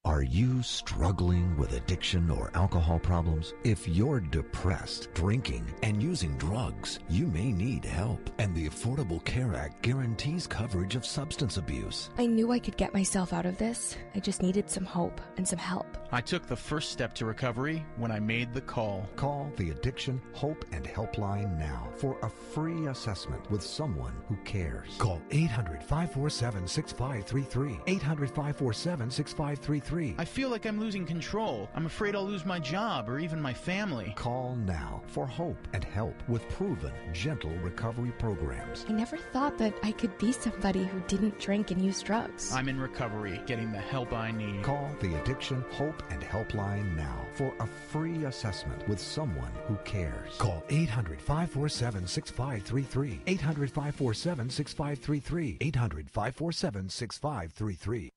Are you struggling with addiction or alcohol problems? If you're depressed, drinking, and using drugs, you may need help. And the Affordable Care Act guarantees coverage of substance abuse. I knew I could get myself out of this. I just needed some hope and some help. I took the first step to recovery when I made the call. Call the Addiction Hope and Helpline now for a free assessment with someone who cares. Call 800-547-6533. 800-547-6533. I feel like I'm losing control. I'm afraid I'll lose my job or even my family. Call now for hope and help with proven, gentle recovery programs. I never thought that I could be somebody who didn't drink and use drugs. I'm in recovery, getting the help I need. Call the Addiction Hope and Helpline now for a free assessment with someone who cares. Call 800-547-6533. 800-547-6533. 800-547-6533.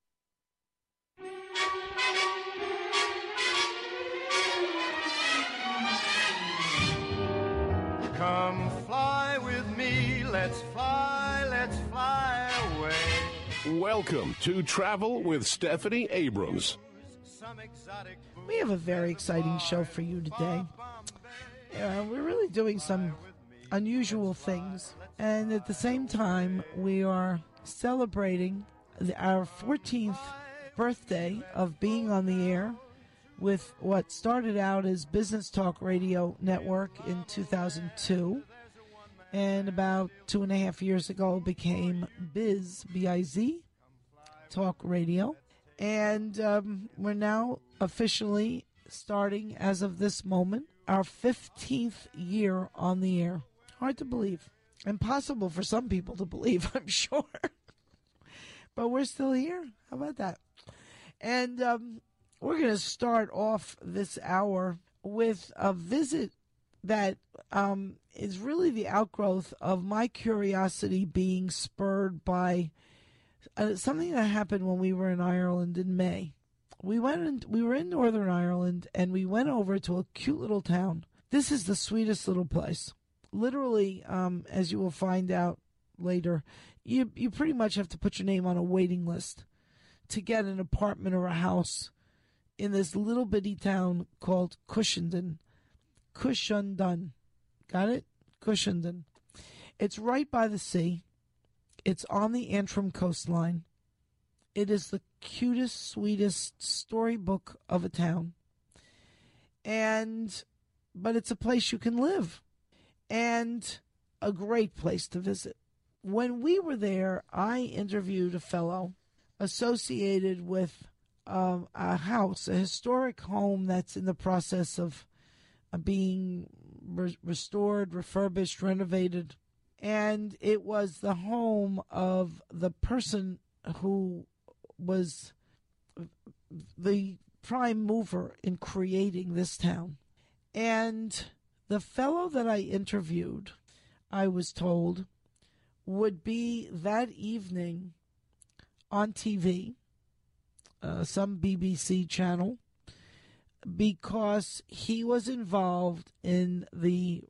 Come fly with me, let's fly away. Welcome to Travel with Stephanie Abrams. We have a very exciting show for you today. We're really doing some unusual things, and at the same time, we are celebrating our 14th birthday of being on the air with what started out as Business Talk Radio Network in 2002, and about 2.5 years ago became Biz, B-I-Z, Talk Radio. And we're now officially starting, as of this moment, our 15th year on the air. Hard to believe. Impossible for some people to believe, I'm sure. But we're still here. How about that? And we're going to start off this hour with a visit that is really the outgrowth of my curiosity being spurred by something that happened when we were in Ireland in May. We were in Northern Ireland, and we went over to a cute little town. This is the sweetest little place. Literally, as you will find out later, you pretty much have to put your name on a waiting list to get an apartment or a house in this little bitty town called Cushenden. Cushenden. Got it? Cushenden. It's right by the sea. It's on the Antrim coastline. It is the cutest, sweetest storybook of a town. But it's a place you can live. And a great place to visit. When we were there, I interviewed a fellow associated with a house, a historic home that's in the process of being restored, refurbished, renovated. And it was the home of the person who was the prime mover in creating this town. And the fellow that I interviewed, I was told, would be that evening on TV, some BBC channel, because he was involved in the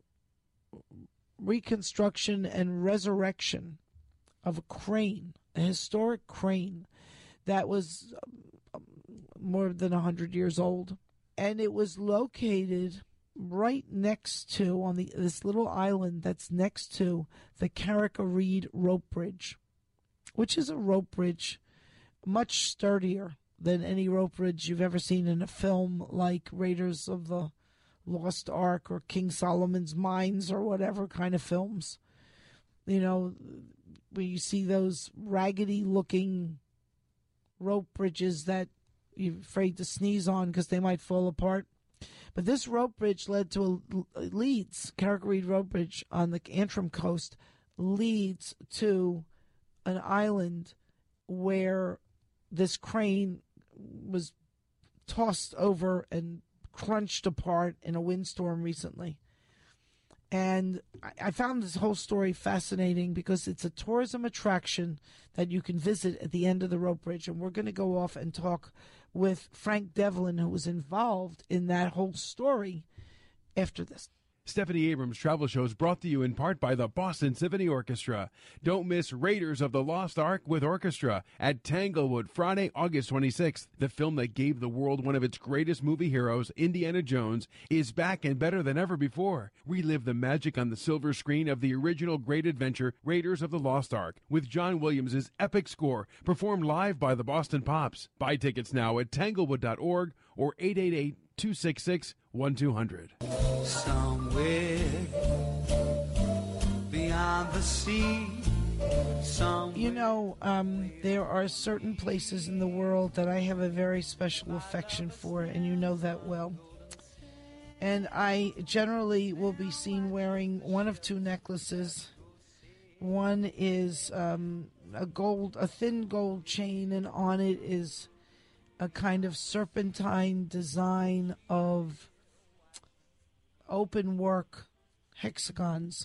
reconstruction and resurrection of a crane, a historic crane that was more than 100 years old. And it was located right next to, on this little island that's next to the Carrick-a-Reed rope bridge, which is a rope bridge much sturdier than any rope bridge you've ever seen in a film like Raiders of the Lost Ark or King Solomon's Mines or whatever kind of films. You know, where you see those raggedy-looking rope bridges that you're afraid to sneeze on because they might fall apart. But this rope bridge leads, Carrick-a-Reed rope bridge on the Antrim coast, leads to an island where this crane was tossed over and crunched apart in a windstorm recently. And I found this whole story fascinating because it's a tourism attraction that you can visit at the end of the rope bridge. And we're going to go off and talk with Frank Devlin, who was involved in that whole story, after this. Stephanie Abrams Travel Show is brought to you in part by the Boston Symphony Orchestra. Don't miss Raiders of the Lost Ark with Orchestra at Tanglewood, Friday, August 26th. The film that gave the world one of its greatest movie heroes, Indiana Jones, is back and better than ever before. Relive the magic on the silver screen of the original great adventure, Raiders of the Lost Ark, with John Williams' epic score, performed live by the Boston Pops. Buy tickets now at tanglewood.org or 888-266-1200. Somewhere beyond the sea. You know, there are certain places in the world that I have a very special affection for, and you know that well. And I generally will be seen wearing one of two necklaces. One is a thin gold chain, and on it is a kind of serpentine design of open work hexagons.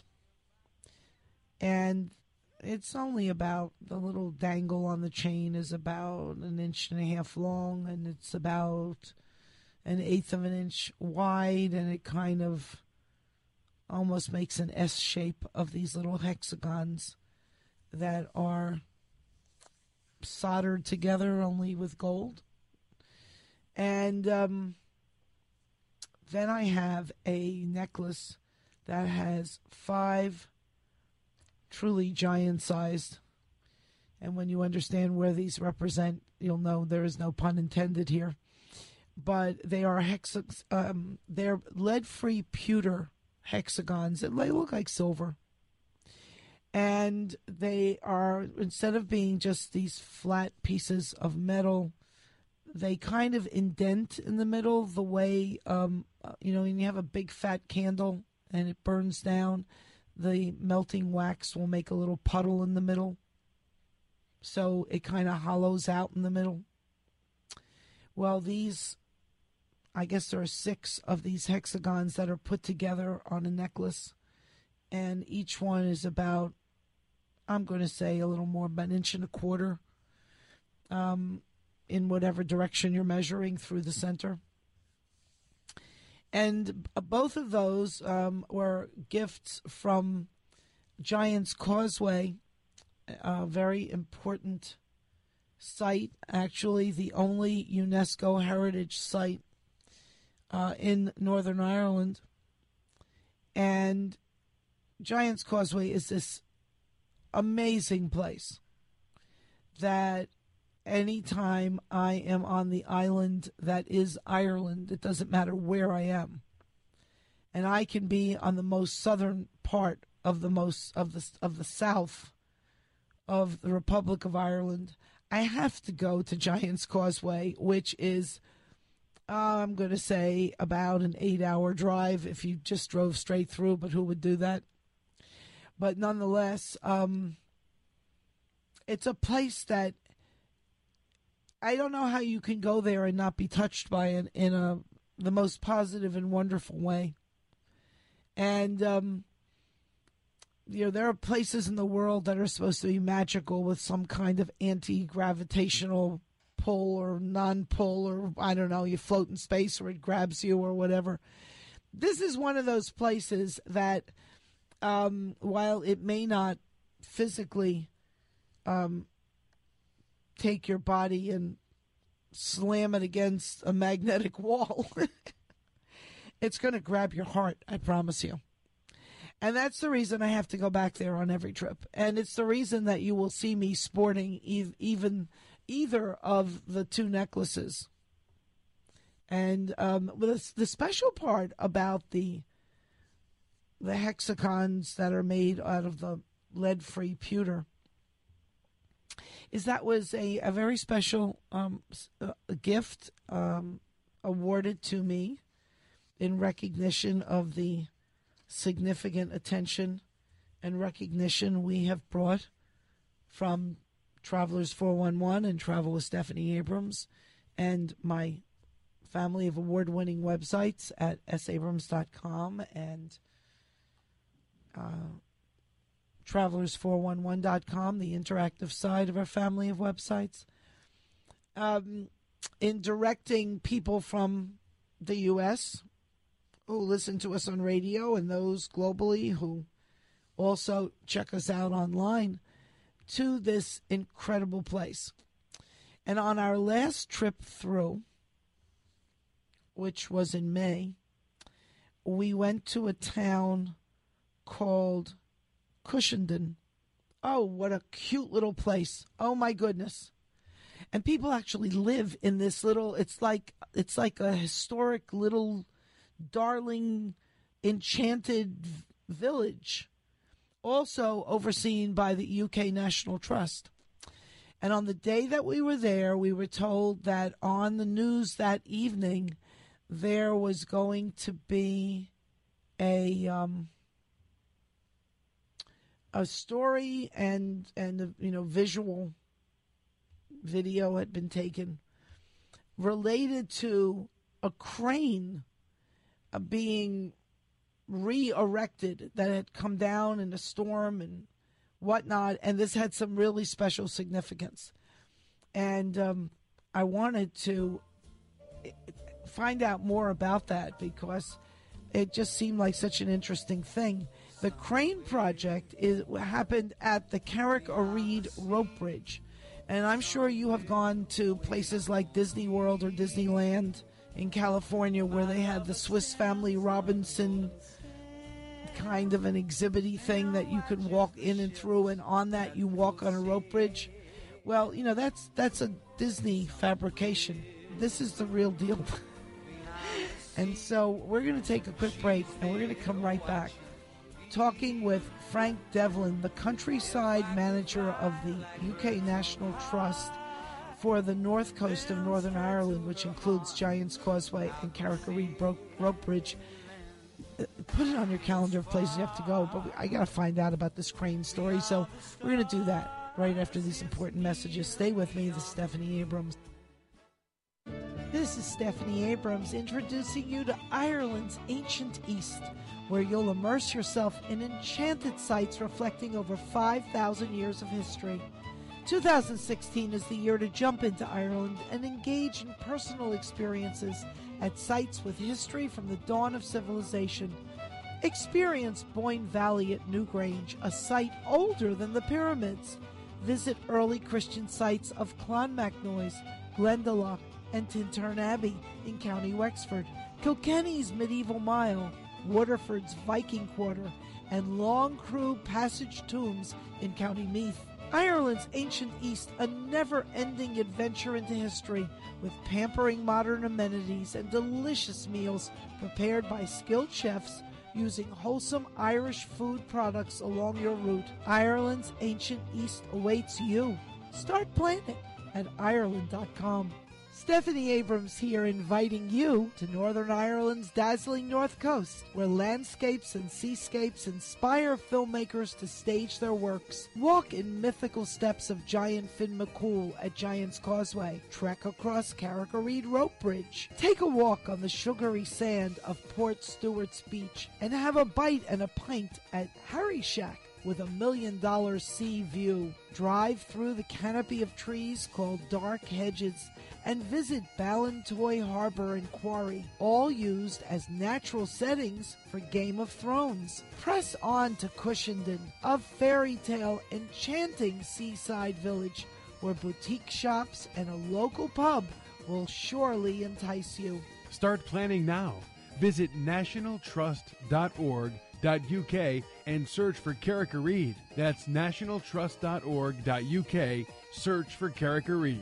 And it's only about, the little dangle on the chain is about 1.5 inches long, and it's about 1/8 of an inch wide, and it kind of almost makes an S shape of these little hexagons that are soldered together only with gold. And then I have a necklace that has 5 truly giant-sized, and when you understand where these represent, you'll know there is no pun intended here. But they are they're lead-free pewter hexagons. They look like silver, and they are, instead of being just these flat pieces of metal, they kind of indent in the middle the way, when you have a big fat candle and it burns down, the melting wax will make a little puddle in the middle. So it kind of hollows out in the middle. Well, these, I guess there are 6 of these hexagons that are put together on a necklace. And each one is about, I'm going to say a little more, about 1.25 inches. In whatever direction you're measuring through the center. And both of those were gifts from Giant's Causeway, a very important site, actually the only UNESCO heritage site in Northern Ireland. And Giant's Causeway is this amazing place that anytime I am on the island that is Ireland, it doesn't matter where I am, and I can be on the most southern part of the south of the Republic of Ireland, I have to go to Giant's Causeway, which is, I'm going to say, about an 8-hour drive if you just drove straight through, but who would do that? But nonetheless, it's a place that I don't know how you can go there and not be touched by it in the most positive and wonderful way. And, there are places in the world that are supposed to be magical with some kind of anti-gravitational pull or non-pull, or I don't know, you float in space or it grabs you or whatever. This is one of those places that, while it may not physically take your body and slam it against a magnetic wall, it's going to grab your heart, I promise you. And that's the reason I have to go back there on every trip. And it's the reason that you will see me sporting either of the 2 necklaces. And the special part about the hexagons that are made out of the lead-free pewter is that was a very special gift awarded to me in recognition of the significant attention and recognition we have brought from Travelers 411 and Travel with Stephanie Abrams and my family of award-winning websites at sabrams.com and travelers411.com, the interactive side of our family of websites, in directing people from the U.S., who listen to us on radio and those globally who also check us out online to this incredible place. And on our last trip through, which was in May, we went to a town called Cushenden. Oh, what a cute little place. Oh, my goodness. And people actually live in this little, it's like a historic little darling enchanted village, also overseen by the UK National Trust. And on the day that we were there, we were told that on the news that evening, there was going to be a story and visual video had been taken related to a crane being re-erected that had come down in a storm and whatnot, and this had some really special significance. And I wanted to find out more about that because it just seemed like such an interesting thing. The crane project happened at the Carrick-a-Reed Rope Bridge. And I'm sure you have gone to places like Disney World or Disneyland in California where they had the Swiss Family Robinson kind of an exhibit-y thing that you could walk in and through, and on that you walk on a rope bridge. Well, that's a Disney fabrication. This is the real deal. And so we're going to take a quick break, and we're going to come right back talking with Frank Devlin, the countryside manager of the UK National Trust for the north coast of Northern Ireland, which includes Giant's Causeway and Carrick-a-Reed Rope Bridge. Put it on your calendar of places you have to go, but I got to find out about this crane story, so we're going to do that right after these important messages. Stay with me. This is Stephanie Abrams. This is Stephanie Abrams introducing you to Ireland's ancient East, where you'll immerse yourself in enchanted sites reflecting over 5,000 years of history. 2016 is the year to jump into Ireland and engage in personal experiences at sites with history from the dawn of civilization. Experience Boyne Valley at Newgrange, a site older than the pyramids. Visit early Christian sites of Clonmacnoise, Glendalough, and Tintern Abbey in County Wexford, Kilkenny's Medieval Mile, Waterford's Viking Quarter, and Long Crew Passage Tombs in County Meath. Ireland's ancient East, a never-ending adventure into history with pampering modern amenities and delicious meals prepared by skilled chefs using wholesome Irish food products along your route. Ireland's ancient East awaits you. Start planning at Ireland.com. Stephanie Abrams here, inviting you to Northern Ireland's dazzling north coast, where landscapes and seascapes inspire filmmakers to stage their works. Walk in mythical steps of Giant Finn McCool at Giant's Causeway. Trek across Carrick-a-Reed Rope Bridge. Take a walk on the sugary sand of Port Stewart's Beach, and have a bite and a pint at Harry Shack with $1 million sea view. Drive through the canopy of trees called Dark Hedges and visit Ballintoy Harbor and Quarry, all used as natural settings for Game of Thrones. Press on to Cushenden, a fairy tale enchanting seaside village where boutique shops and a local pub will surely entice you. Start planning now. Visit nationaltrust.org.uk and search for Carrick-a-Reed. That's nationaltrust.org.uk. Search for Carrick-a-Reed.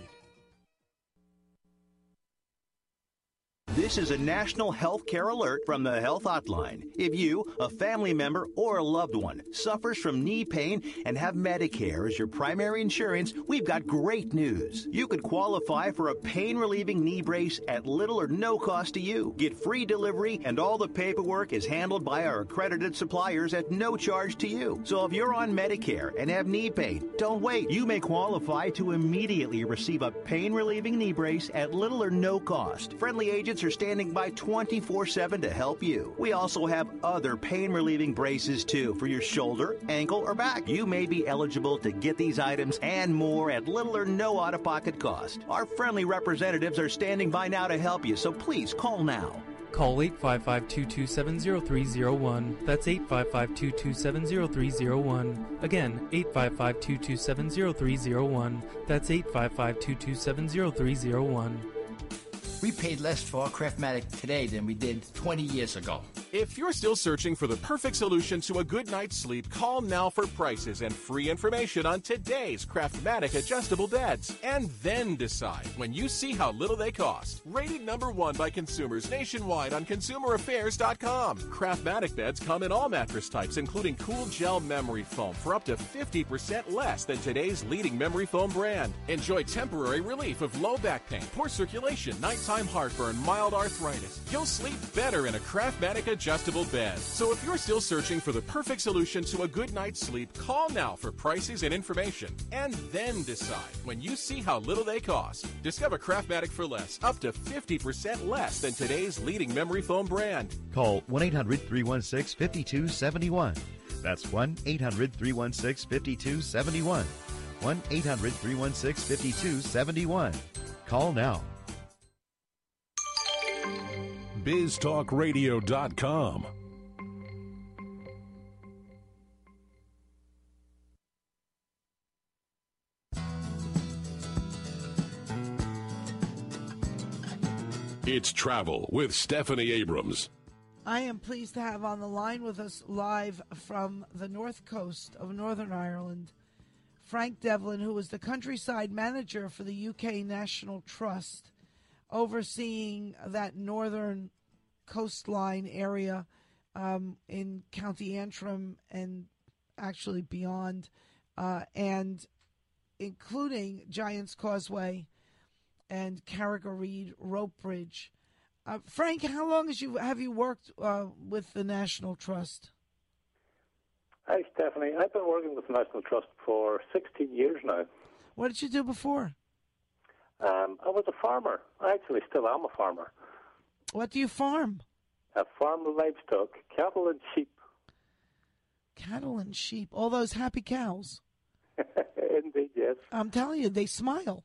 This is a national health care alert from the Health Hotline. If you, a family member, or a loved one suffers from knee pain and have Medicare as your primary insurance, we've got great news. You could qualify for a pain-relieving knee brace at little or no cost to you. Get free delivery, and all the paperwork is handled by our accredited suppliers at no charge to you. So if you're on Medicare and have knee pain, don't wait. You may qualify to immediately receive a pain-relieving knee brace at little or no cost. Friendly agents are standing by 24/7 to help you. We also have other pain-relieving braces, too, for your shoulder, ankle, or back. You may be eligible to get these items and more at little or no out-of-pocket cost. Our friendly representatives are standing by now to help you, so please call now. Call 855-227-0301. That's 855-227-0301. Again, 855-227-0301. That's 855-227-0301. We paid less for our Craftmatic today than we did 20 years ago. If you're still searching for the perfect solution to a good night's sleep, call now for prices and free information on today's Craftmatic adjustable beds. And then decide when you see how little they cost. Rated #1 by consumers nationwide on ConsumerAffairs.com. Craftmatic beds come in all mattress types, including cool gel memory foam for up to 50% less than today's leading memory foam brand. Enjoy temporary relief of low back pain, poor circulation, nighttime heartburn, mild arthritis. You'll sleep better in a Craftmatic adjustable bed. So if you're still searching for the perfect solution to a good night's sleep, call now for prices and information. And then decide when you see how little they cost. Discover Craftmatic for less, up to 50% less than today's leading memory foam brand. Call 1-800-316-5271. That's 1-800-316-5271. 1-800-316-5271. Call now. BizTalkRadio.com. It's Travel with Stephanie Abrams. I am pleased to have on the line with us live from the north coast of Northern Ireland, Frank Devlin, who is the countryside manager for the UK National Trust, overseeing that northern coastline area in County Antrim and actually beyond, and including Giant's Causeway and Carrigareed Rope Bridge. Frank, how long have you worked with the National Trust? Hi, Stephanie. I've been working with the National Trust for 16 years now. What did you do before? I was a farmer. I actually still am a farmer. What do you farm? I farm livestock, cattle and sheep. Cattle and sheep. All those happy cows. Indeed, yes. I'm telling you, they smile.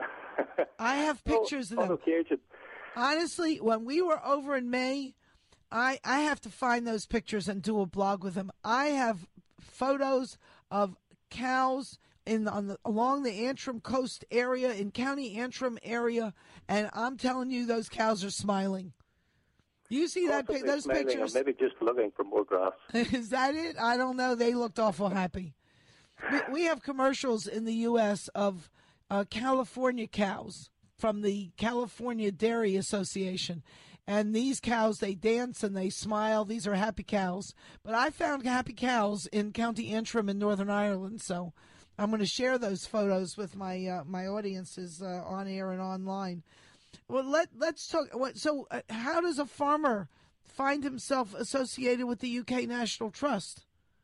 I have pictures of them. On occasion. Honestly, when we were over in May, I have to find those pictures and do a blog with them. I have photos of cows along the Antrim coast area, in County Antrim area, and I'm telling you, those cows are smiling. You see those pictures? Maybe just looking for more grass. Is that it? I don't know. They looked awful happy. We have commercials in the U.S. of California cows from the California Dairy Association. And these cows, they dance and they smile. These are happy cows. But I found happy cows in County Antrim in Northern Ireland, so I'm going to share those photos with my my audiences on air and online. Well, let's talk. So, how does a farmer find himself associated with the UK National Trust?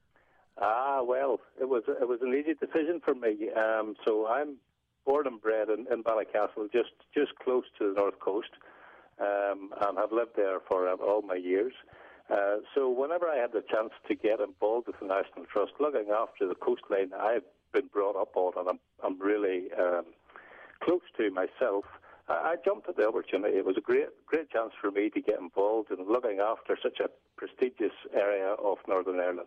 Well, it was an easy decision for me. So I'm born and bred in Ballycastle, just close to the north coast, and have lived there for all my years. So whenever I had the chance to get involved with the National Trust, looking after the coastline I've been brought up on, and I'm really close to myself, I jumped at the opportunity. It was a great chance for me to get involved in looking after such a prestigious area of Northern Ireland.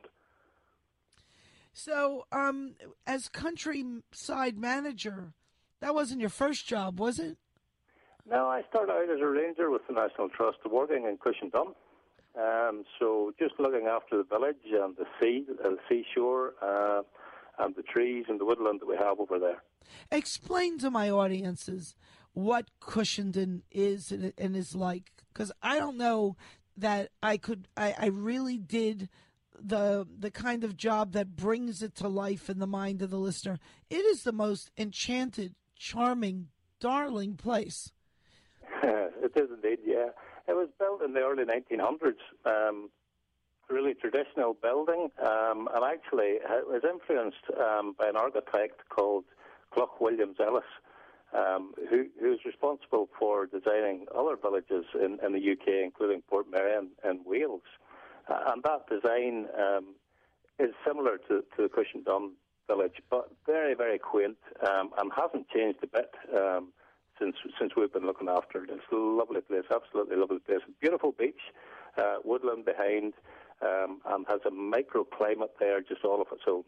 So, as countryside manager, that wasn't your first job, was it? No, I started out as a ranger with the National Trust, working in Cushendun. So just looking after the village and the seashore, and the trees and the woodland that we have over there. Explain to my audiences what Cushendun is and is like, because I don't know that I really did the kind of job that brings it to life in the mind of the listener. It is the most enchanted, charming, darling place. It is indeed, yeah. It was built in the early 1900s, really traditional building, and actually it was influenced by an architect called Clough Williams Ellis, who was responsible for designing other villages in the UK, including Portmeirion in Wales. And that design is similar to the Cushendun village, but very, very quaint, and hasn't changed a bit since we've been looking after it. It's a lovely place, absolutely lovely place. Beautiful beach, woodland behind, and has a microclimate there, just all of its own.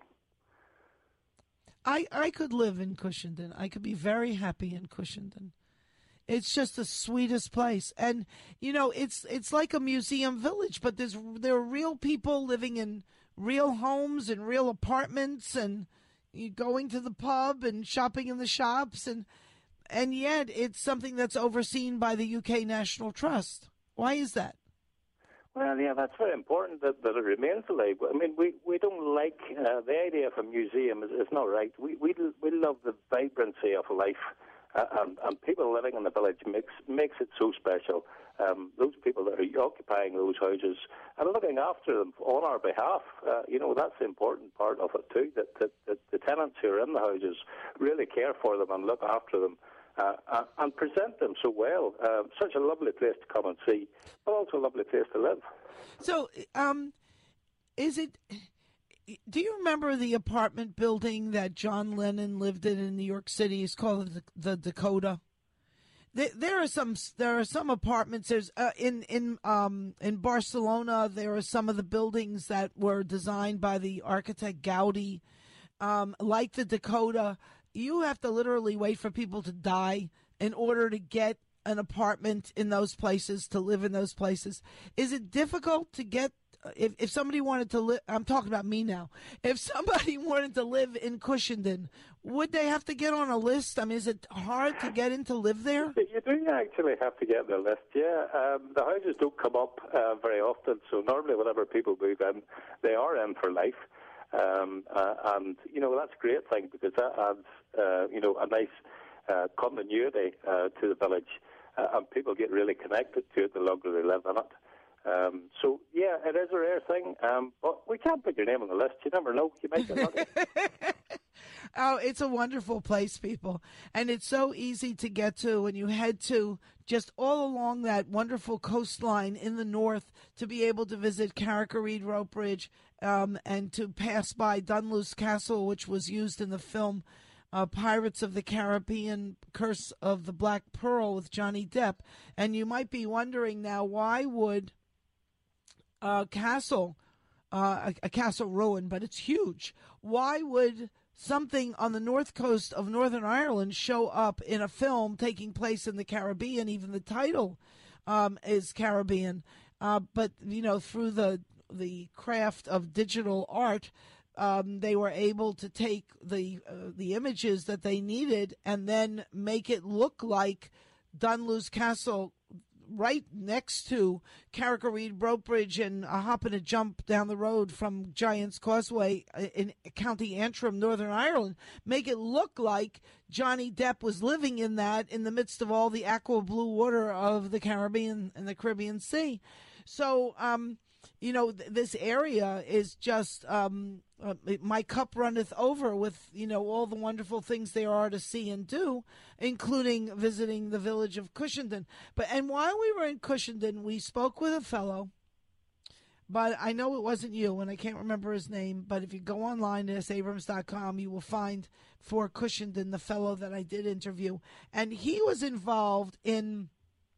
I could live in Cushington. I could be very happy in Cushington. It's just the sweetest place, and it's like a museum village. But there are real people living in real homes and real apartments, and you going to the pub and shopping in the shops, and yet it's something that's overseen by the UK National Trust. Why is that? Well, yeah, that's very important that it remains alive. I mean, we don't like the idea of a museum is not right. We love the vibrancy of life, and people living in the village makes it so special. Those people that are occupying those houses and looking after them on our behalf, that's the important part of it too, that the tenants who are in the houses really care for them and look after them. And present them so well. Such a lovely place to come and see, but also a lovely place to live. So, do you remember the apartment building that John Lennon lived in New York City? It's called the Dakota. There are some apartments. There's in Barcelona. There are some of the buildings that were designed by the architect Gaudi, like the Dakota. You have to literally wait for people to die in order to get an apartment in those places, to live in those places. Is it difficult to get, if somebody wanted to live, I'm talking about me now, if somebody wanted to live in Cushington, would they have to get on a list? I mean, is it hard to get in to live there? You do actually have to get on the list, yeah. The houses don't come up very often, so normally whenever people move in, they are in for life. And that's a great thing because that adds, a nice continuity to the village, and people get really connected to it the longer they live in it. So, yeah, it is a rare thing, but we can't put your name on the list. You never know. You might get lucky. Oh, it's a wonderful place, people. And it's so easy to get to when you head to just all along that wonderful coastline in the north to be able to visit Carrick-a-Reed Rope Bridge and to pass by Dunluce Castle, which was used in the film Pirates of the Caribbean, Curse of the Black Pearl with Johnny Depp. And you might be wondering now, why would a castle ruin, but it's huge. Why would something on the north coast of Northern Ireland show up in a film taking place in the Caribbean? Even the title is Caribbean. But, through the craft of digital art, they were able to take the images that they needed and then make it look like Dunluce Castle right next to Carrick-a-Reed Rope Bridge and a hop and a jump down the road from Giant's Causeway in County Antrim, Northern Ireland, make it look like Johnny Depp was living in that in the midst of all the aqua blue water of the Caribbean and the Caribbean Sea. So, this area is just, my cup runneth over with, all the wonderful things there are to see and do, including visiting the village of Cushington. And while we were in Cushington, we spoke with a fellow, but I know it wasn't you, and I can't remember his name, but if you go online to sabrams.com, you will find for Cushington the fellow that I did interview, and he was involved in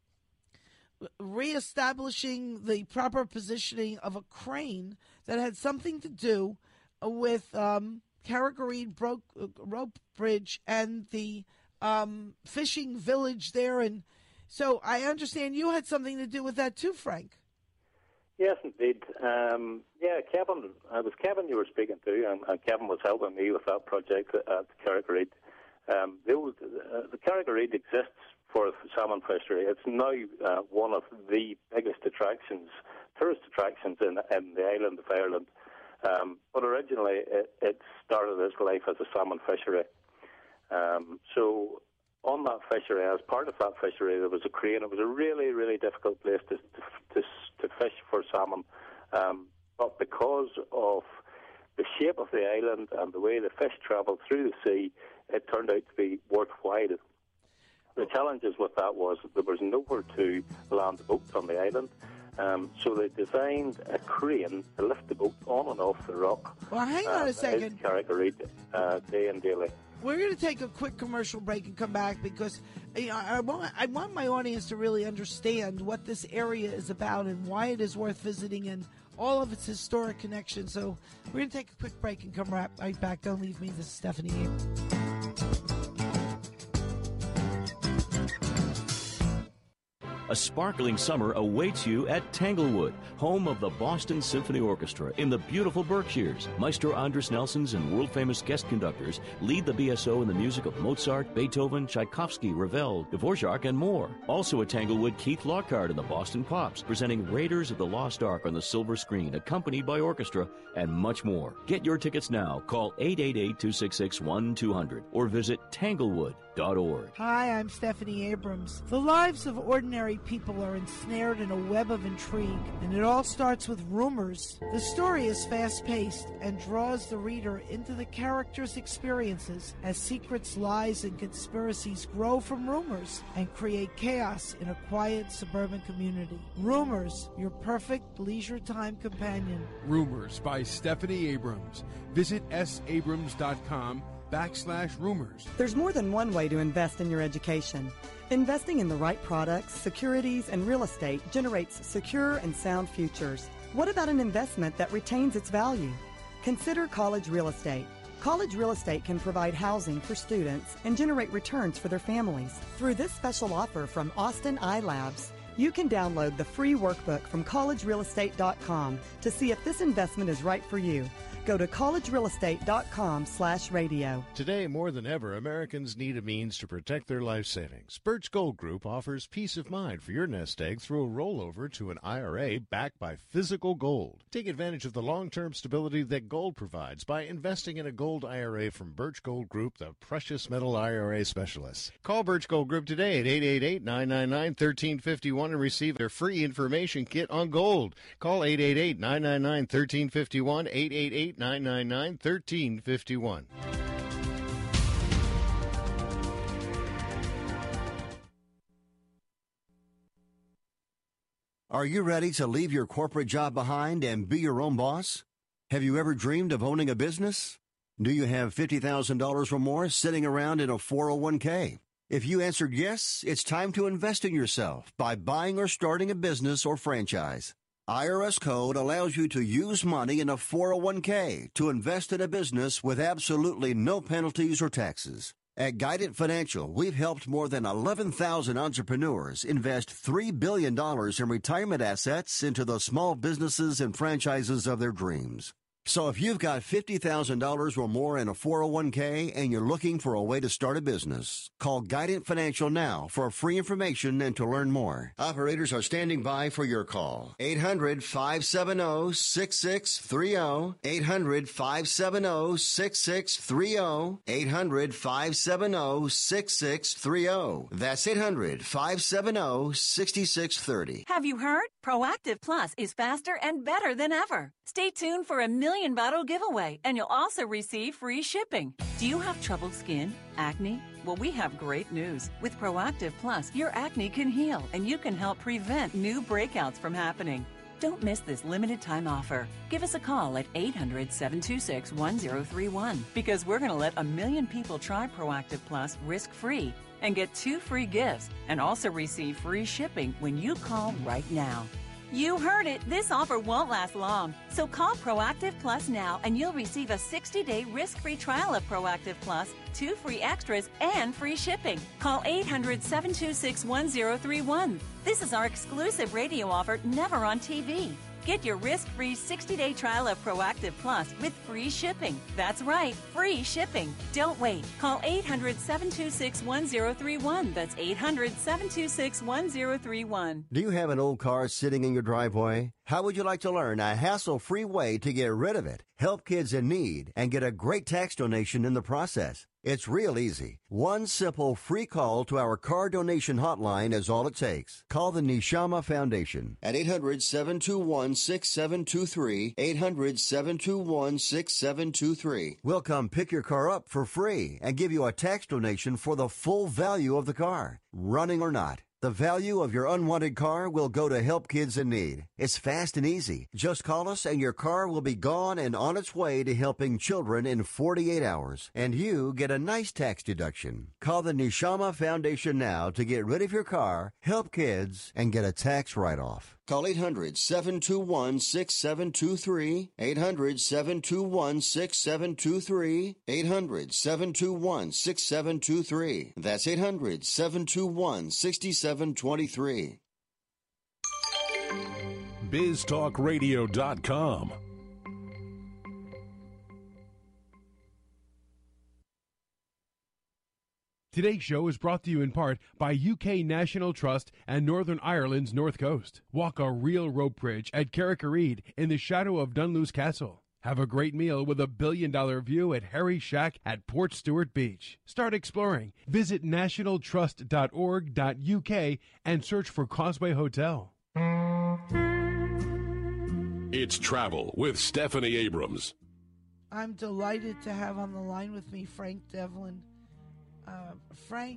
reestablishing the proper positioning of a crane that had something to do with Carrick-a-Reed Rope Bridge and the fishing village there. And so I understand you had something to do with that too, Frank. Yes, indeed. Kevin, it was Kevin you were speaking to, and Kevin was helping me with that project at Carrick-a-Reed. The Carrick-a-Reed exists for salmon fishery. It's now one of the biggest tourist attractions in the island of Ireland. But originally it started its life as a salmon fishery. So on that fishery, as part of that fishery, there was a crane. It was a really, really difficult place to fish for salmon. But because of the shape of the island and the way the fish travel through the sea, it turned out to be worthwhile. The challenges with that was that there was nowhere to land the boat on the island. So they designed a crane to lift the boat on and off the rock. Well, hang on a second. Carrick-a-Reed day and daily. We're going to take a quick commercial break and come back because I want my audience to really understand what this area is about and why it is worth visiting and all of its historic connections. So we're going to take a quick break and come right back. Don't leave me. This is Stephanie Abrams. A sparkling summer awaits you at Tanglewood, home of the Boston Symphony Orchestra in the beautiful Berkshires. Maestro Andras Nelsons and world-famous guest conductors lead the BSO in the music of Mozart, Beethoven, Tchaikovsky, Ravel, Dvorak, and more. Also at Tanglewood, Keith Lockhart and the Boston Pops, presenting Raiders of the Lost Ark on the silver screen, accompanied by orchestra, and much more. Get your tickets now. Call 888-266-1200 or visit tanglewood.org. Hi, I'm Stephanie Abrams. The lives of ordinary people are ensnared in a web of intrigue, and it all starts with rumors. The story is fast-paced and draws the reader into the characters' experiences as secrets, lies, and conspiracies grow from rumors and create chaos in a quiet suburban community. Rumors, your perfect leisure time companion. Rumors by Stephanie Abrams. Visit sabrams.com/rumors. There's more than one way to invest in your education. Investing in the right products, securities, and real estate generates secure and sound futures. What about an investment that retains its value? Consider College Real Estate. College Real Estate can provide housing for students and generate returns for their families. Through this special offer from Austin iLabs, you can download the free workbook from collegerealestate.com to see if this investment is right for you. Go to collegerealestate.com/radio. Today, more than ever, Americans need a means to protect their life savings. Birch Gold Group offers peace of mind for your nest egg through a rollover to an IRA backed by physical gold. Take advantage of the long-term stability that gold provides by investing in a gold IRA from Birch Gold Group, the precious metal IRA specialists. Call Birch Gold Group today at 888-999-1351 and receive their free information kit on gold. Call 888-999-1351, 888-999-1351. Are you ready to leave your corporate job behind and be your own boss? Have you ever dreamed of owning a business? Do you have $50,000 or more sitting around in a 401k? If you answered yes, it's time to invest in yourself by buying or starting a business or franchise. IRS code allows you to use money in a 401k to invest in a business with absolutely no penalties or taxes. At Guidant Financial, we've helped more than 11,000 entrepreneurs invest $3 billion in retirement assets into the small businesses and franchises of their dreams. So if you've got $50,000 or more in a 401k and you're looking for a way to start a business, call Guidant Financial now for free information and to learn more. Operators are standing by for your call. 800-570-6630. 800-570-6630. 800-570-6630. That's 800-570-6630. Have you heard? Proactive Plus is faster and better than ever. Stay tuned for a $1 million bottle giveaway, and you'll also receive free shipping. Do you have troubled skin? Acne? Well, we have great news. With Proactive Plus, your acne can heal, and you can help prevent new breakouts from happening. Don't miss this limited time offer. Give us a call at 800-726-1031 because we're going to let 1 million people try Proactive Plus risk-free and get 2 free gifts and also receive free shipping when you call right now. You heard it. This offer won't last long. So call Proactive Plus now and you'll receive a 60-day risk-free trial of Proactive Plus, 2 free extras, and free shipping. Call 800-726-1031. This is our exclusive radio offer, never on TV. Get your risk-free 60-day trial of Proactive Plus with free shipping. That's right, free shipping. Don't wait. Call 800-726-1031. That's 800-726-1031. Do you have an old car sitting in your driveway? How would you like to learn a hassle-free way to get rid of it, help kids in need, and get a great tax donation in the process? It's real easy. One simple free call to our car donation hotline is all it takes. Call the Neshama Foundation at 800-721-6723, 800-721-6723. We'll come pick your car up for free and give you a tax donation for the full value of the car, running or not. The value of your unwanted car will go to Help Kids in Need. It's fast and easy. Just call us and your car will be gone and on its way to helping children in 48 hours. And you get a nice tax deduction. Call the Nishama Foundation now to get rid of your car, help kids, and get a tax write-off. Call 800-721-6723, 800-721-6723, 800-721-6723. That's 800-721-6723. BizTalkRadio.com. Today's show is brought to you in part by UK National Trust and Northern Ireland's North Coast. Walk a real rope bridge at Carrick-a-Reed in the shadow of Dunluce Castle. Have a great meal with a billion-dollar view at Harry's Shack at Port Stewart Beach. Start exploring. Visit nationaltrust.org.uk and search for Causeway Hotel. It's Travel with Stephanie Abrams. I'm delighted to have on the line with me Frank Devlin. Frank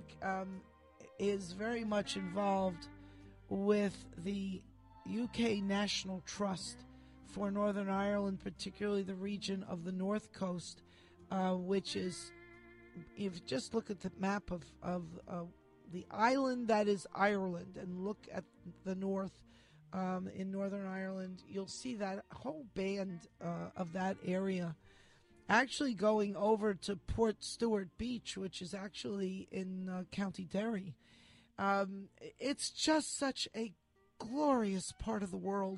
is very much involved with the UK National Trust for Northern Ireland, particularly the region of the North Coast, which is, if you just look at the map of the island that is Ireland and look at the north in Northern Ireland, you'll see that whole band of that area actually going over to Port Stewart Beach, which is actually in County Derry. It's just such a glorious part of the world.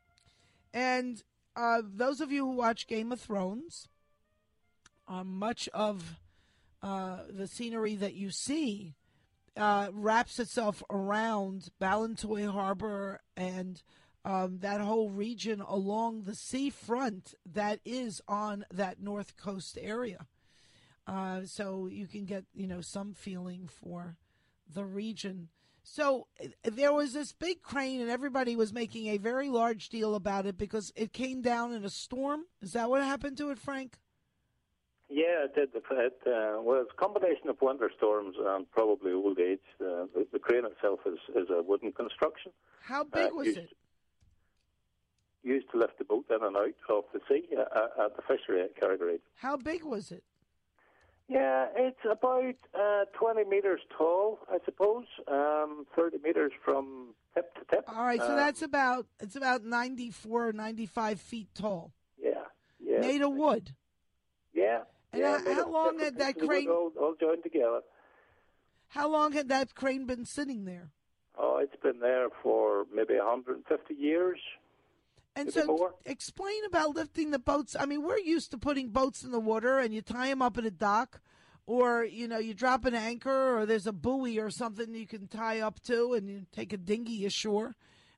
And those of you who watch Game of Thrones, much of the scenery that you see wraps itself around Ballantoy Harbor and that whole region along the seafront that is on that North Coast area. So you can get, some feeling for the region. So there was this big crane, and everybody was making a very large deal about it because it came down in a storm. Is that what happened to it, Frank? Yeah, it did. Well, it's a combination of winter storms and probably old age. The crane itself is a wooden construction. How big was it? Used to lift the boat in and out of the sea at the fishery at Carrick-a-Reed. How big was it? Yeah, it's about 20 meters tall, I suppose, 30 meters from tip to tip. All right, so it's about 94 or 95 feet tall. Yeah. Made of wood. Yeah. And how long had that crane? All joined together. How long had that crane been sitting there? Oh, it's been there for maybe 150 years. And so explain about lifting the boats. I mean, we're used to putting boats in the water and you tie them up at a dock, or, you drop an anchor, or there's a buoy or something you can tie up to and you take a dinghy ashore.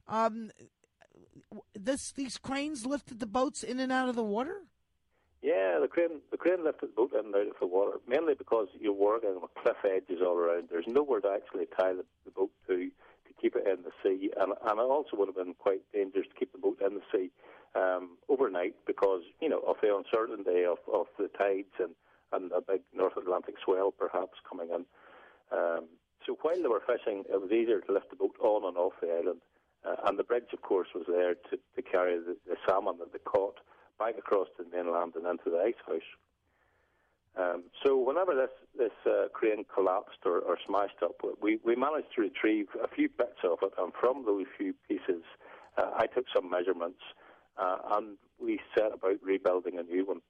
These cranes lifted the boats in and out of the water? Yeah, the crane lifted the boat in and out of the water, mainly because you're working with cliff edges all around. There's nowhere to actually tie the boat to keep it in the sea, and it also would have been quite dangerous to keep the boat in the sea overnight because, of the uncertainty of the tides and a big North Atlantic swell perhaps coming in. So while they were fishing, it was easier to lift the boat on and off the island, and the bridge, of course, was there to carry the salmon that they caught back across to the mainland and into the ice house. So whenever this crane collapsed or smashed up, we managed to retrieve a few bits of it, and from those few pieces, I took some measurements, and we set about rebuilding a new one,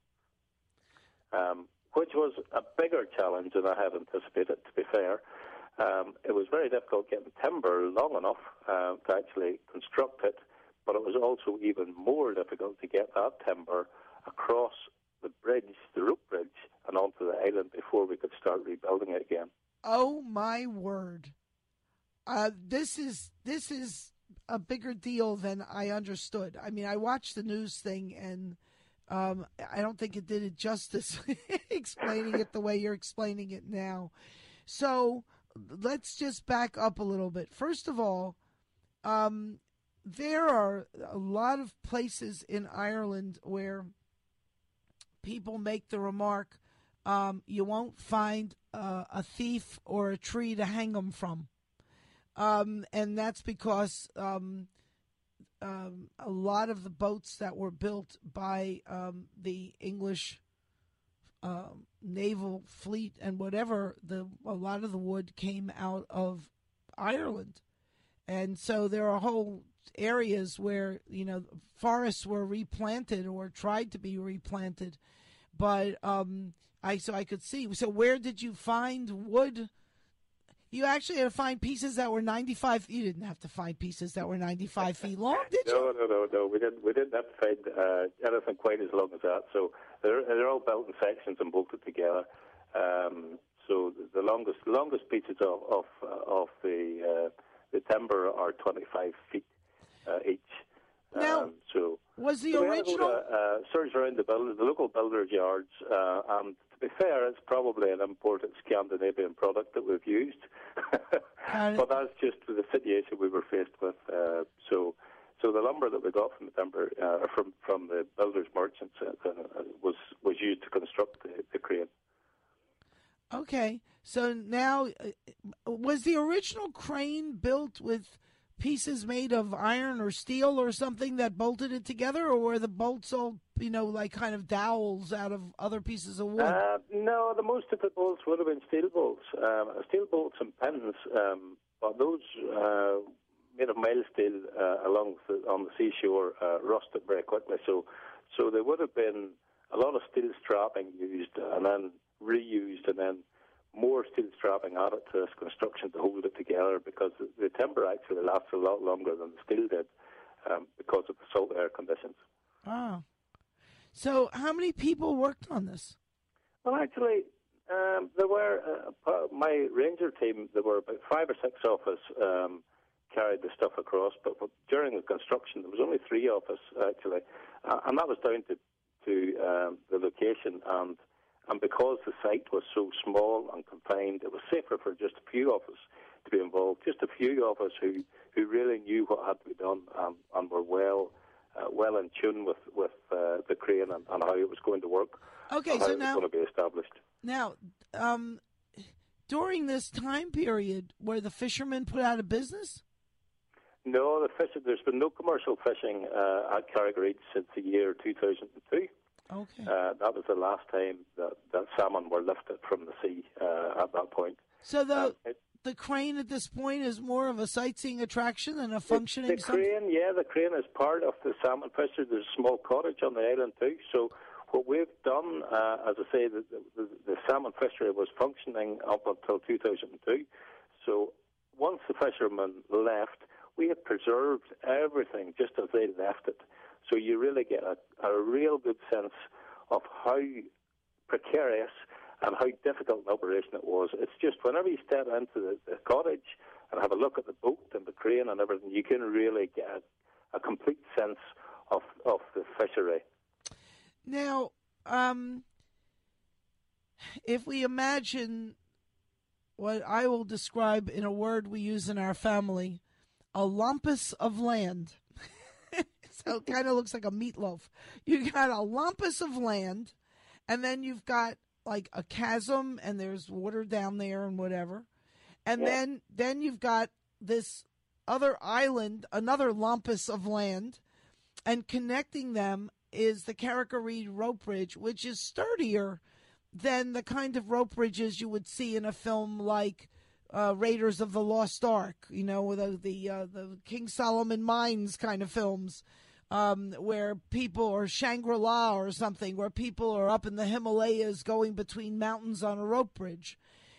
which was a bigger challenge than I had anticipated, to be fair. It was very difficult getting timber long enough to actually construct it, but it was also even more difficult to get that timber across the bridge, the rope bridge, and onto the island before we could start rebuilding it again. Oh my word! This is a bigger deal than I understood. I mean, I watched the news thing, and I don't think it did it justice explaining it the way you're explaining it now. So let's just back up a little bit. First of all, there are a lot of places in Ireland where people make the remark, you won't find a thief or a tree to hang them from. and that's because a lot of the boats that were built by the English naval fleet and whatever, a lot of the wood came out of Ireland. And so there are whole areas where, forests were replanted or tried to be replanted. But I could see. So where did you find wood? You actually had to find pieces that were 95. You didn't have to find pieces that were 95 feet long, did you? No. We didn't have to find anything quite as long as that. So they're all built in sections and bolted together. So the longest pieces of the timber are 25 feet each. Now, was the original search around the local builders' yards, and to be fair, it's probably an imported Scandinavian product that we've used. But that's just the situation we were faced with. So the lumber that we got from the timber, from the builders' merchants, was used to construct the crane. Okay, so now, was the original crane built with pieces made of iron or steel or something that bolted it together, or were the bolts all, like kind of dowels out of other pieces of wood? No, the most of the bolts would have been steel bolts and pins, but those made of mild steel on the seashore rusted very quickly. So there would have been a lot of steel strapping used and then reused, and then more steel strapping added to this construction to hold it together, because the timber actually lasts a lot longer than the steel did because of the salt air conditions. Ah. So how many people worked on this? Well, actually, there were, my ranger team, there were about 5 or 6 of us carried the stuff across, but during the construction there was only 3 of us, actually, and that was down to the location, and because the site was so small and confined, it was safer for just a few of us to be involved, just a few of us who really knew what had to be done and were well in tune with the crane and how it was going to work, okay, how so it was going to be established. Now, during this time period, were the fishermen put out of business? No, there's been no commercial fishing at Carrigareed since the year 2002. Okay. That was the last time that salmon were lifted from the sea at that point. So the crane at this point is more of a sightseeing attraction than a functioning. The crane is part of the salmon fishery. There's a small cottage on the island too. So what we've done, as I say, the salmon fishery was functioning up until 2002. So once the fishermen left, we had preserved everything just as they left it. So you really get a real good sense of how precarious and how difficult an operation it was. It's just whenever you step into the cottage and have a look at the boat and the crane and everything, you can really get a complete sense of the fishery. Now, if we imagine what I will describe in a word we use in our family, a lumpus of land. So it kind of looks like a meatloaf. You got a lumpus of land, and then you've got like a chasm, and there's water down there and whatever. And then you've got this other island, another lumpus of land, and connecting them is the Carrigareed rope bridge, which is sturdier than the kind of rope bridges you would see in a film like Raiders of the Lost Ark, the King Solomon Mines kind of films, where people, or Shangri-La or something, where people are up in the Himalayas going between mountains on a rope bridge.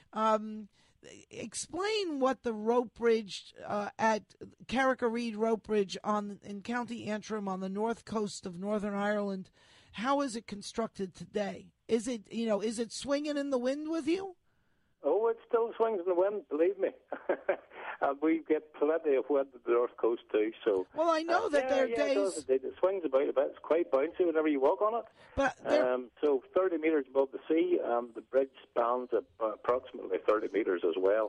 Explain what the rope bridge at Carrigareed rope bridge in County Antrim on the north coast of Northern Ireland. How is it constructed today? Is it swinging in the wind with you? Oh, it still swings in the wind, believe me. We get plenty of wind at the north coast too. So, well, I know that there are days. It swings about a bit. It's quite bouncy whenever you walk on it. But so 30 metres above the sea, the bridge spans approximately 30 metres as well.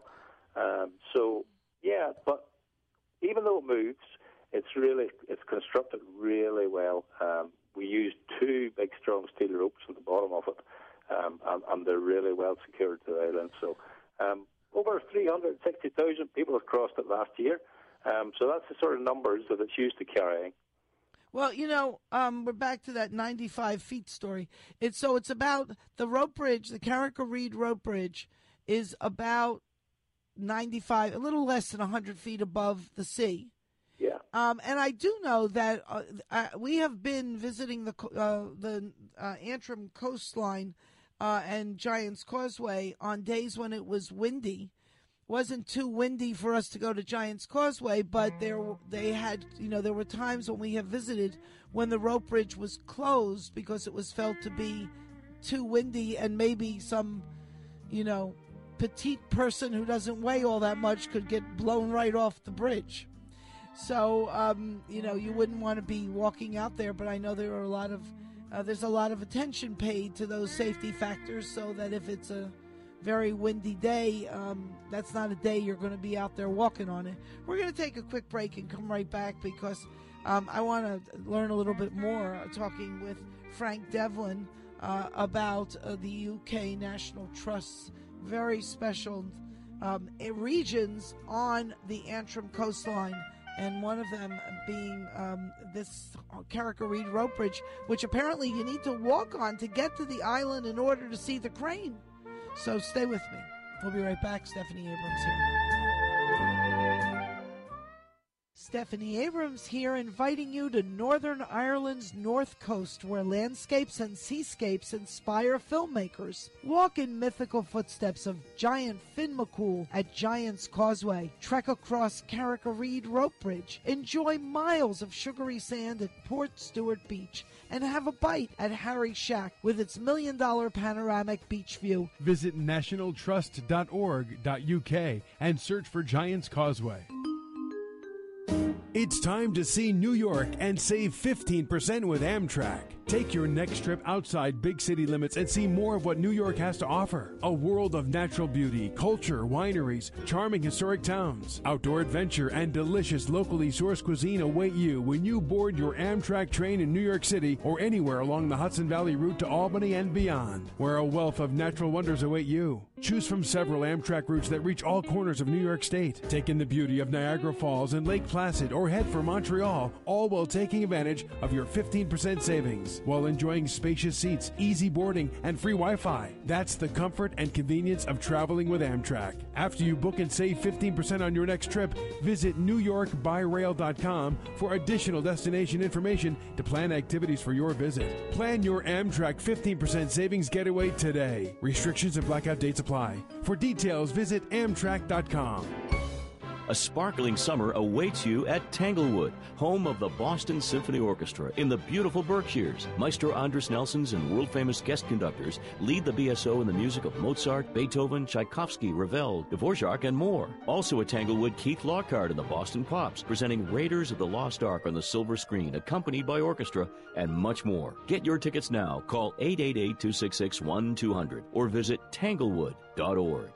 But even though it moves, it's constructed really well. We use 2 big, strong steel ropes on the bottom of it. And they're really well secured to the island. So over 360,000 people have crossed it last year. So that's the sort of numbers that it's used to carrying. Well, we're back to that 95 feet story. It's about the rope bridge, the Carricker-Reed rope bridge is about 95, a little less than 100 feet above the sea. Yeah. And I do know that we have been visiting the Antrim coastline and Giant's Causeway on days when it was windy. Wasn't too windy for us to go to Giant's Causeway, but there were times when we have visited when the rope bridge was closed because it was felt to be too windy, and maybe some, petite person who doesn't weigh all that much could get blown right off the bridge. So, you wouldn't want to be walking out there, but I know there's a lot of attention paid to those safety factors so that if it's a very windy day, that's not a day you're going to be out there walking on it. We're going to take a quick break and come right back because I want to learn a little bit more, talking with Frank Devlin about the UK National Trust's very special regions on the Antrim coastline, and one of them being this Carricker-Reed rope bridge, which apparently you need to walk on to get to the island in order to see the crane. So stay with me. We'll be right back. Stephanie Abrams here. Stephanie Abrams here, inviting you to Northern Ireland's North Coast, where landscapes and seascapes inspire filmmakers. Walk in mythical footsteps of giant Finn McCool at Giant's Causeway. Trek across Carricker-Reed Rope Bridge. Enjoy miles of sugary sand at Port Stewart Beach. And have a bite at Harry's Shack with its $1 million panoramic beach view. Visit nationaltrust.org.uk and search for Giant's Causeway. It's time to see New York and save 15% with Amtrak. Take your next trip outside big city limits and see more of what New York has to offer. A world of natural beauty, culture, wineries, charming historic towns, outdoor adventure, and delicious locally sourced cuisine await you when you board your Amtrak train in New York City or anywhere along the Hudson Valley route to Albany and beyond, where a wealth of natural wonders await you. Choose from several Amtrak routes that reach all corners of New York State. Take in the beauty of Niagara Falls and Lake Placid or head for Montreal, all while taking advantage of your 15% savings, while enjoying spacious seats, easy boarding, and free Wi-Fi. That's the comfort and convenience of traveling with Amtrak. After you book and save 15% on your next trip, visit NewYorkByRail.com for additional destination information to plan activities for your visit. Plan your Amtrak 15% savings getaway today. Restrictions and blackout dates apply. For details, visit Amtrak.com. A sparkling summer awaits you at Tanglewood, home of the Boston Symphony Orchestra in the beautiful Berkshires. Maestro Andris Nelsons and world-famous guest conductors lead the BSO in the music of Mozart, Beethoven, Tchaikovsky, Ravel, Dvorak, and more. Also at Tanglewood, Keith Lockhart and the Boston Pops, presenting Raiders of the Lost Ark on the silver screen, accompanied by orchestra, and much more. Get your tickets now. Call 888-266-1200 or visit tanglewood.org.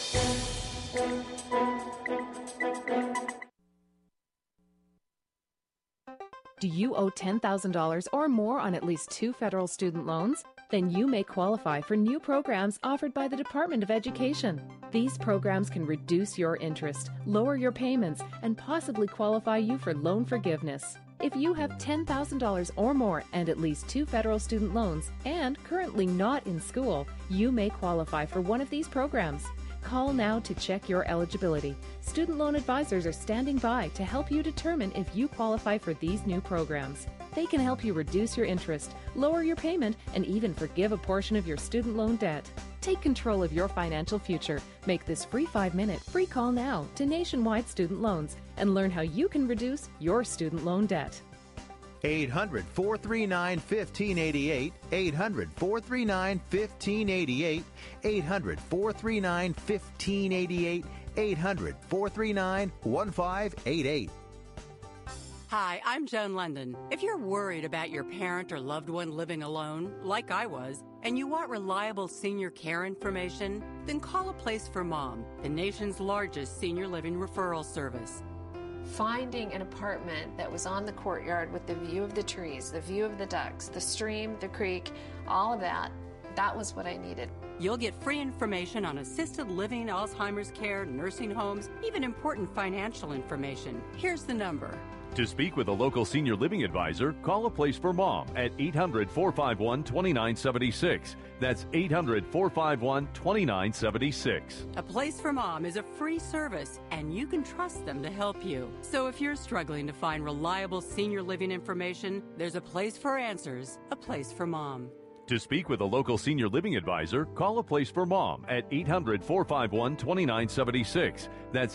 Do you owe $10,000 or more on at least 2 federal student loans? Then you may qualify for new programs offered by the Department of Education. These programs can reduce your interest, lower your payments, and possibly qualify you for loan forgiveness. If you have $10,000 or more and at least 2 federal student loans and currently not in school, you may qualify for one of these programs. Call now to check your eligibility. Student loan advisors are standing by to help you determine if you qualify for these new programs. They can help you reduce your interest, lower your payment, and even forgive a portion of your student loan debt. Take control of your financial future. Make this free 5-minute free call now to Nationwide Student Loans and learn how you can reduce your student loan debt. 800-439-1588, 800-439-1588, 800-439-1588, 800-439-1588. Hi, I'm Joan London. If you're worried about your parent or loved one living alone, like I was, and you want reliable senior care information, then call A Place for Mom, the nation's largest senior living referral service. Finding an apartment that was on the courtyard with the view of the trees, the view of the ducks, the stream, the creek, all of that, that was what I needed. You'll get free information on assisted living, Alzheimer's care, nursing homes, even important financial information. Here's the number. To speak with a local senior living advisor, call A Place for Mom at 800-451-2976. That's 800-451-2976. A Place for Mom is a free service, and you can trust them to help you. So if you're struggling to find reliable senior living information, there's a place for answers, A Place for Mom. To speak with a local senior living advisor, call A Place for Mom at 800-451-2976. That's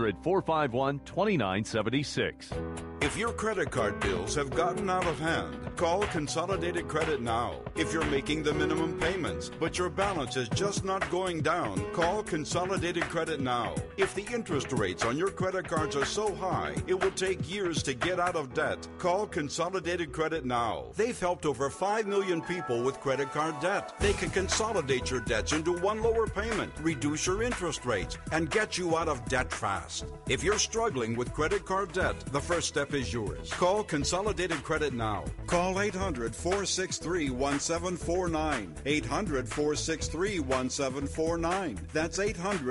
800-451-2976. If your credit card bills have gotten out of hand, call Consolidated Credit now. If you're making the minimum payments, but your balance is just not going down, call Consolidated Credit now. If the interest rates on your credit cards are so high, it will take years to get out of debt, call Consolidated Credit now. They've helped over 5 million people with credit card debt. They can consolidate your debts into one lower payment, reduce your interest rates, and get you out of debt fast. If you're struggling with credit card debt, the first step is yours. Call Consolidated Credit now. Call 800-463-1749. 800-463-1749. That's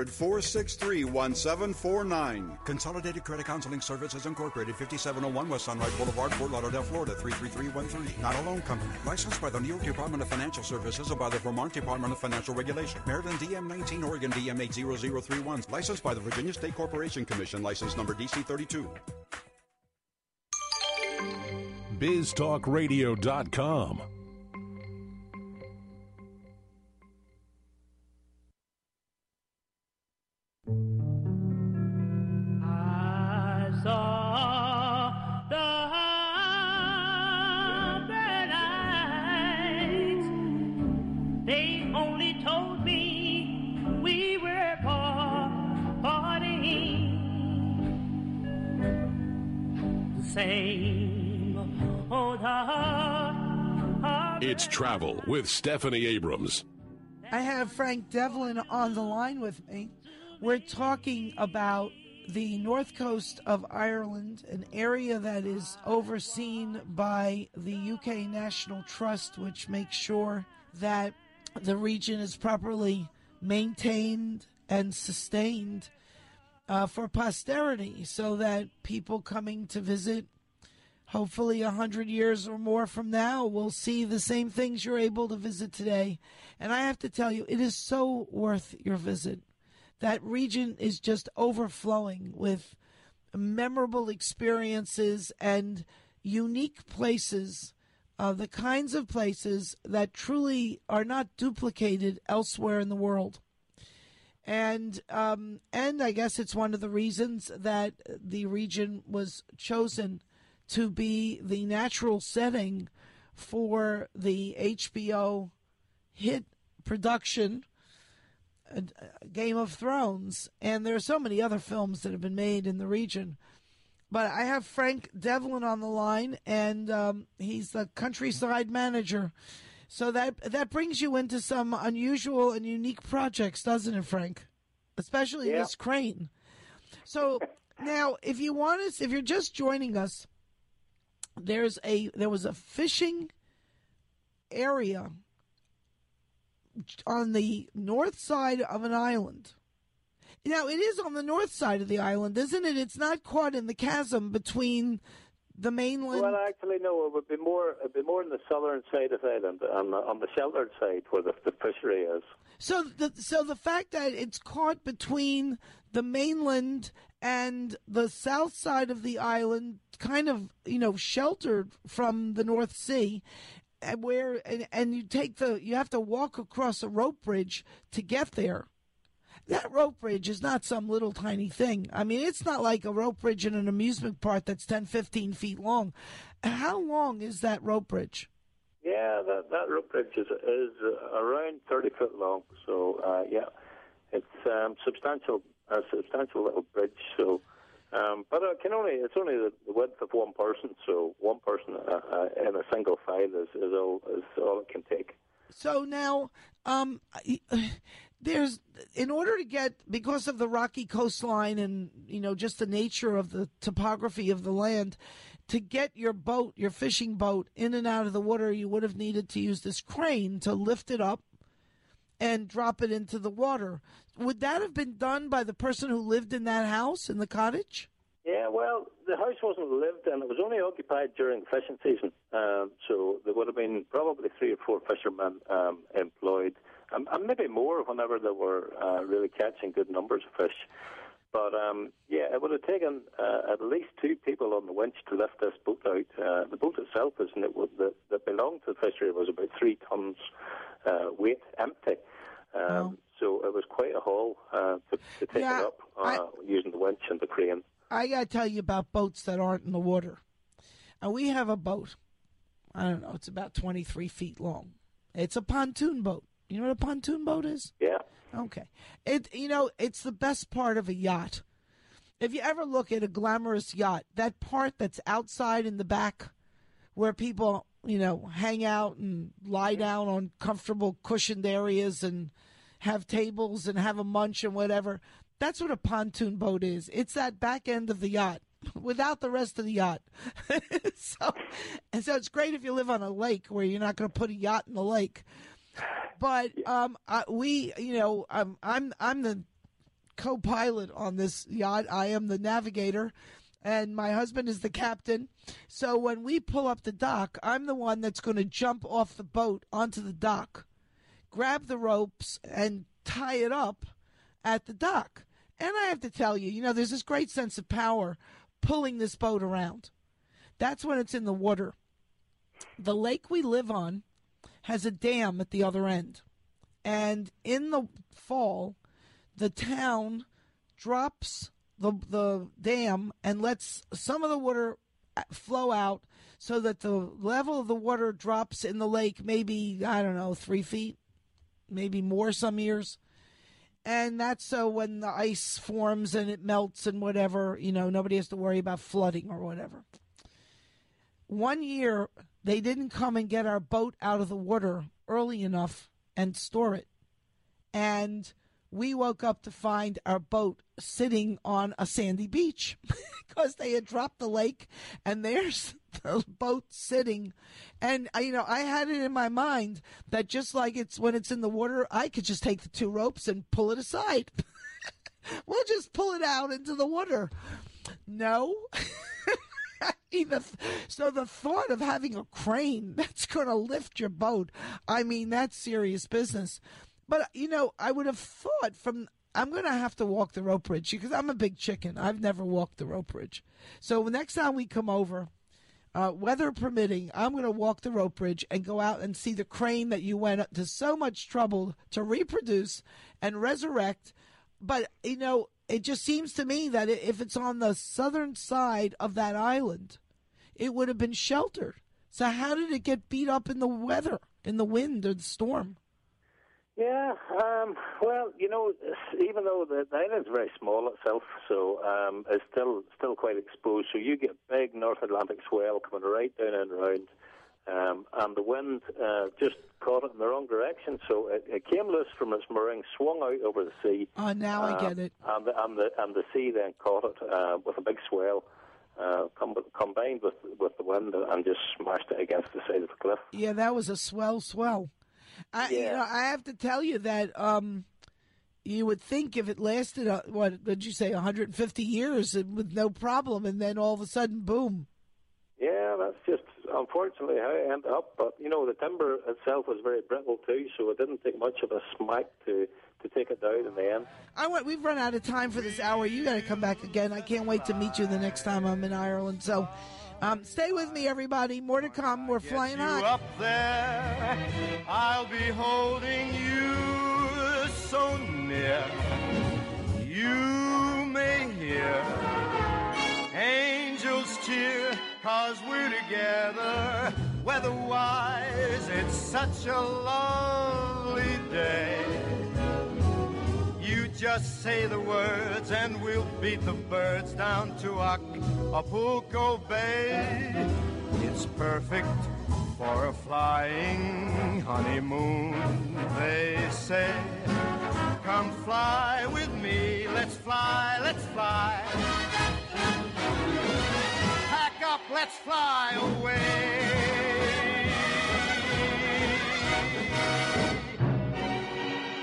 800-463-1749. Consolidated Credit Counseling Services Incorporated, 5701 West Sunrise Boulevard, Fort Lauderdale, Florida, 33313. Not a loan company. Licensed by the New York Department of Financial Services and by the Vermont Department of Financial Regulation. Maryland DM 19, Oregon DM 80031. Licensed by the Virginia State Corporation Commission. License number DC 32. BizTalkRadio.com. I saw the bright lights. They only told me we were partying. The same old heart. It's Travel with Stephanie Abrams. I have Frank Devlin on the line with me. We're talking about the north coast of Ireland, an area that is overseen by the UK National Trust, which makes sure that the region is properly maintained and sustained for posterity, so that people coming to visit, hopefully 100 years or more from now, will see the same things you're able to visit today. And I have to tell you, it is so worth your visit. That region is just overflowing with memorable experiences and unique places, the kinds of places that truly are not duplicated elsewhere in the world. And I guess it's one of the reasons that the region was chosen to be the natural setting for the HBO hit production, Game of Thrones. And there are so many other films that have been made in the region. But I have Frank Devlin on the line, and he's the countryside manager. So that brings you into some unusual and unique projects, doesn't it, Frank? Especially this crane. So now, if you're just joining us, there was a fishing area on the north side of an island. Now, it is on the north side of the island, isn't it? It's not caught in the chasm between the mainland. Well, actually, no. It would be more on the southern side of the island, on the sheltered side where the fishery is. So the fact that it's caught between the mainland and the south side of the island, kind of sheltered from the North Sea, and you have to walk across a rope bridge to get there. That rope bridge is not some little tiny thing. I mean, it's not like a rope bridge in an amusement park that's 10, 15 feet long. How long is that rope bridge? Yeah, that rope bridge is around 30 foot long. So, it's a substantial little bridge. So, but it's only the width of one person. So one person in a single file is all it can take. So now, because of the rocky coastline and just the nature of the topography of the land, to get your fishing boat in and out of the water, you would have needed to use this crane to lift it up and drop it into the water. Would that have been done by the person who lived in that house, in the cottage? Yeah, well, the house wasn't lived in. It was only occupied during fishing season. So there would have been probably 3 or 4 fishermen employed, and maybe more whenever they were really catching good numbers of fish. But, yeah, it would have taken at least 2 people on the winch to lift this boat out. The boat itself that belonged to the fishery was about 3 tons weight, empty. So it was quite a haul to take it up using the winch and the crane. I got to tell you about boats that aren't in the water. And we have a boat. I don't know. It's about 23 feet long. It's a pontoon boat. You know what a pontoon boat is? Yeah. Okay. It's the best part of a yacht. If you ever look at a glamorous yacht, that part that's outside in the back where people, hang out and lie down on comfortable cushioned areas and have tables and have a munch and whatever, that's what a pontoon boat is. It's that back end of the yacht without the rest of the yacht. So it's great if you live on a lake where you're not going to put a yacht in the lake. But I'm the co-pilot on this yacht. I am the navigator, and my husband is the captain. So when we pull up the dock, I'm the one that's going to jump off the boat onto the dock, grab the ropes, and tie it up at the dock. And I have to tell you, there's this great sense of power pulling this boat around. That's when it's in the water. The lake we live on has a dam at the other end. And in the fall, the town drops the dam and lets some of the water flow out so that the level of the water drops in the lake maybe, 3 feet, maybe more some years. And that's so when the ice forms and it melts and whatever, nobody has to worry about flooding or whatever. One year, they didn't come and get our boat out of the water early enough and store it. And we woke up to find our boat sitting on a sandy beach because they had dropped the lake, and there's the boat sitting. And, I had it in my mind that just like when it's in the water, I could just take the 2 ropes and pull it aside. We'll just pull it out into the water. No. So the thought of having a crane that's going to lift your boat, that's serious business. But, I would have thought I'm going to have to walk the rope bridge because I'm a big chicken. I've never walked the rope bridge. So next time we come over, weather permitting, I'm going to walk the rope bridge and go out and see the crane that you went to so much trouble to reproduce and resurrect. But, it just seems to me that if it's on the southern side of that island, it would have been sheltered. So how did it get beat up in the weather, in the wind or the storm? Yeah, well, even though the island's very small itself, so it's still quite exposed. So you get big North Atlantic swell coming right down and around, and the wind just caught it in the wrong direction. So it came loose from its mooring, swung out over the sea. Oh, now I get it. And the sea then caught it with a big swell. Combined with the wind and just smashed it against the side of the cliff. Yeah, that was a swell. I have to tell you that you would think if it lasted, what did you say, 150 years with no problem, and then all of a sudden, boom. Yeah, that's just unfortunately how it ended up. But, the timber itself was very brittle too, so it didn't take much of a smack to take it down in the end. We've run out of time for this hour. You got to come back again. I can't wait to meet you the next time I'm in Ireland. So stay with me, everybody. More to come. We're flying high. Up there, I'll be holding you so near. You may hear angels cheer, 'cause we're together. Weather-wise, it's such a lovely day. You just say the words and we'll beat the birds down to Acapulco Bay. It's perfect for a flying honeymoon, they say. Come fly with me, let's fly, let's fly. Pack up, let's fly away.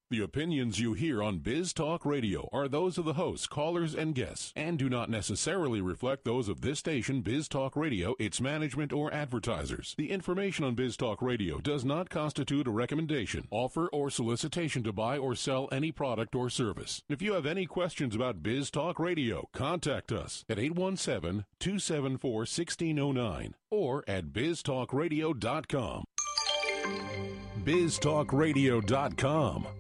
The opinions you hear on Biz Talk Radio are those of the hosts, callers, and guests, and do not necessarily reflect those of this station, Biz Talk Radio, its management, or advertisers. The information on Biz Talk Radio does not constitute a recommendation, offer, or solicitation to buy or sell any product or service. If you have any questions about Biz Talk Radio, contact us at 817-274-1609 or at biztalkradio.com. biztalkradio.com.